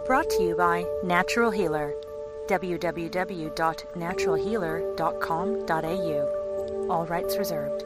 Brought to you by Natural Healer. www.naturalhealer.com.au. All rights reserved.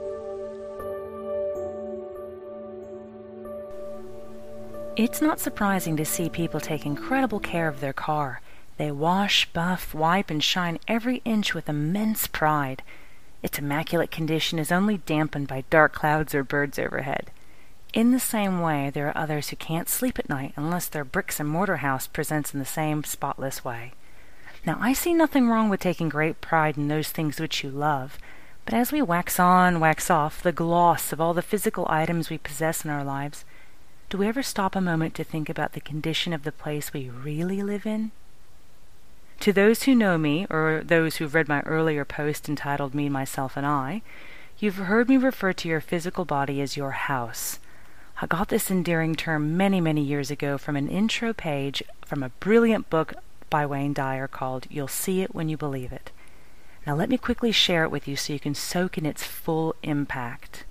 It's not surprising to see people take incredible care of their car. They wash, buff, wipe, and shine every inch with immense pride. Its immaculate condition is only dampened by dark clouds or birds overhead. In the same way, there are others who can't sleep at night unless their bricks and mortar house presents in the same spotless way. Now, I see nothing wrong with taking great pride in those things which you love, but as we wax on, wax off the gloss of all the physical items we possess in our lives, do we ever stop a moment to think about the condition of the place we really live in? To those who know me, or those who've read my earlier post entitled Me, Myself, and I, you've heard me refer to your physical body as your house. I got this endearing term many, many years ago from an intro page from a brilliant book by Wayne Dyer called You'll See It When You Believe It. Now let me quickly share it with you so you can soak in its full impact.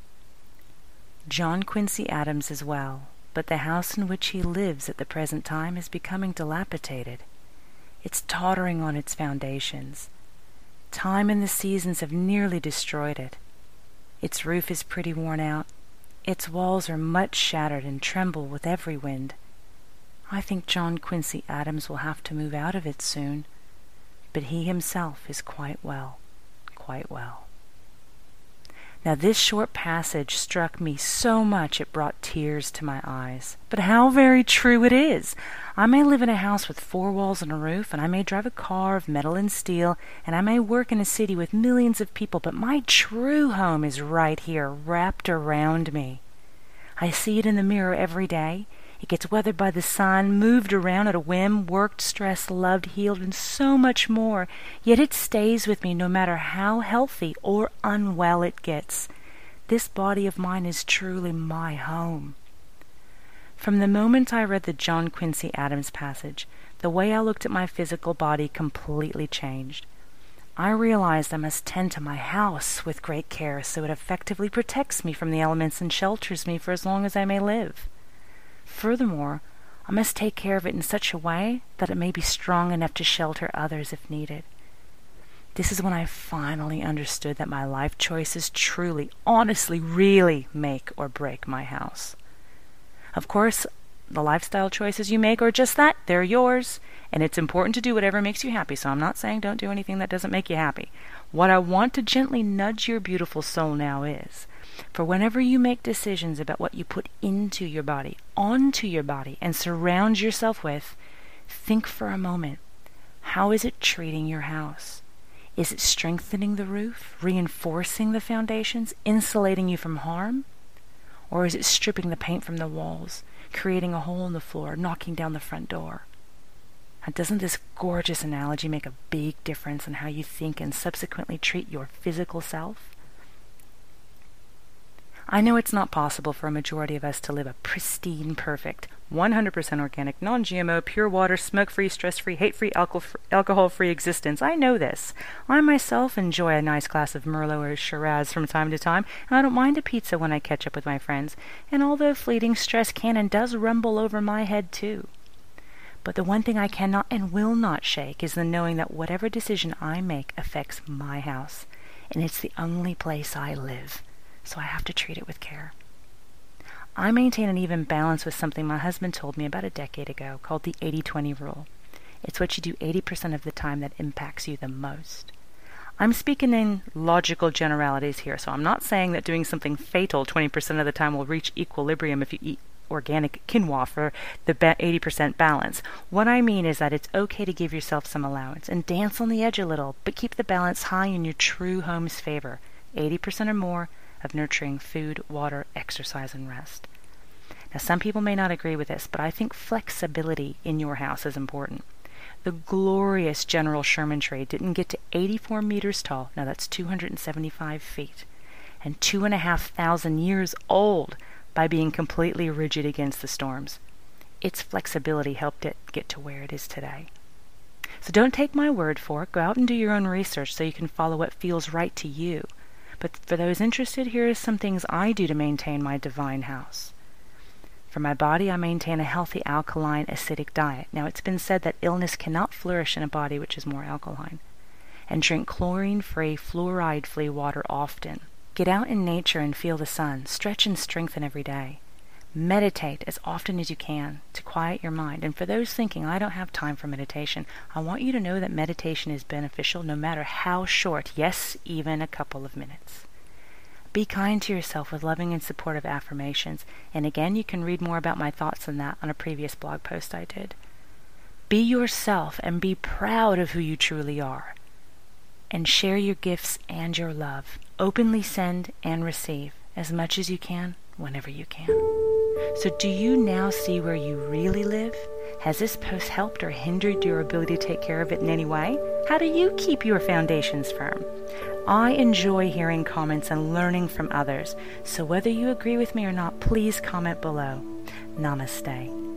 John Quincy Adams is well, but the house in which he lives at the present time is becoming dilapidated. It's tottering on its foundations. Time and the seasons have nearly destroyed it. Its roof is pretty worn out. Its walls are much shattered and tremble with every wind. I think John Quincy Adams will have to move out of it soon, but he himself is quite well, quite well. Now this short passage struck me so much it brought tears to my eyes. But how very true it is! I may live in a house with 4 walls and a roof, and I may drive a car of metal and steel, and I may work in a city with millions of people, but my true home is right here, wrapped around me. I see it in the mirror every day. It gets weathered by the sun, moved around at a whim, worked, stressed, loved, healed, and so much more. Yet it stays with me no matter how healthy or unwell it gets. This body of mine is truly my home. From the moment I read the John Quincy Adams passage, the way I looked at my physical body completely changed. I realized I must tend to my house with great care so it effectively protects me from the elements and shelters me for as long as I may live. Furthermore, I must take care of it in such a way that it may be strong enough to shelter others if needed. This is when I finally understood that my life choices truly, honestly, really make or break my house. Of course, the lifestyle choices you make are just that. They're yours. And it's important to do whatever makes you happy. So I'm not saying don't do anything that doesn't make you happy. What I want to gently nudge your beautiful soul now is, for whenever you make decisions about what you put into your body, onto your body, and surround yourself with, think for a moment, how is it treating your house? Is it strengthening the roof, reinforcing the foundations, insulating you from harm? Or is it stripping the paint from the walls, creating a hole in the floor, knocking down the front door? And doesn't this gorgeous analogy make a big difference in how you think and subsequently treat your physical self? I know it's not possible for a majority of us to live a pristine, perfect, 100% organic, non-GMO, pure water, smoke-free, stress-free, hate-free, alcohol-free existence. I know this. I myself enjoy a nice glass of Merlot or Shiraz from time to time, and I don't mind a pizza when I catch up with my friends. And although fleeting stress can and does rumble over my head too. But the one thing I cannot and will not shake is the knowing that whatever decision I make affects my house, and it's the only place I live. So I have to treat it with care. I maintain an even balance with something my husband told me about a decade ago called the 80-20 rule. It's what you do 80% of the time that impacts you the most. I'm speaking in logical generalities here, so I'm not saying that doing something fatal 20% of the time will reach equilibrium if you eat organic quinoa for the 80% balance. What I mean is that it's okay to give yourself some allowance and dance on the edge a little, but keep the balance high in your true home's favor, 80% or more of nurturing food, water, exercise, and rest. Now, some people may not agree with this, but I think flexibility in your house is important. The glorious General Sherman tree didn't get to 84 meters tall, now that's 275 feet, and 2,500 years old by being completely rigid against the storms. Its flexibility helped it get to where it is today. So don't take my word for it. Go out and do your own research so you can follow what feels right to you. But for those interested, here are some things I do to maintain my divine house. For my body, I maintain a healthy alkaline acidic diet. Now, it's been said that illness cannot flourish in a body which is more alkaline. And drink chlorine-free, fluoride-free water often. Get out in nature and feel the sun. Stretch and strengthen every day. Meditate as often as you can to quiet your mind. And for those thinking, I don't have time for meditation, I want you to know that meditation is beneficial no matter how short, yes, even a couple of minutes. Be kind to yourself with loving and supportive affirmations. And again, you can read more about my thoughts on that on a previous blog post I did. Be yourself and be proud of who you truly are. And share your gifts and your love. Openly send and receive as much as you can, whenever you can. So do you now see where you really live? Has this post helped or hindered your ability to take care of it in any way? How do you keep your foundations firm? I enjoy hearing comments and learning from others, so whether you agree with me or not, please comment below. Namaste.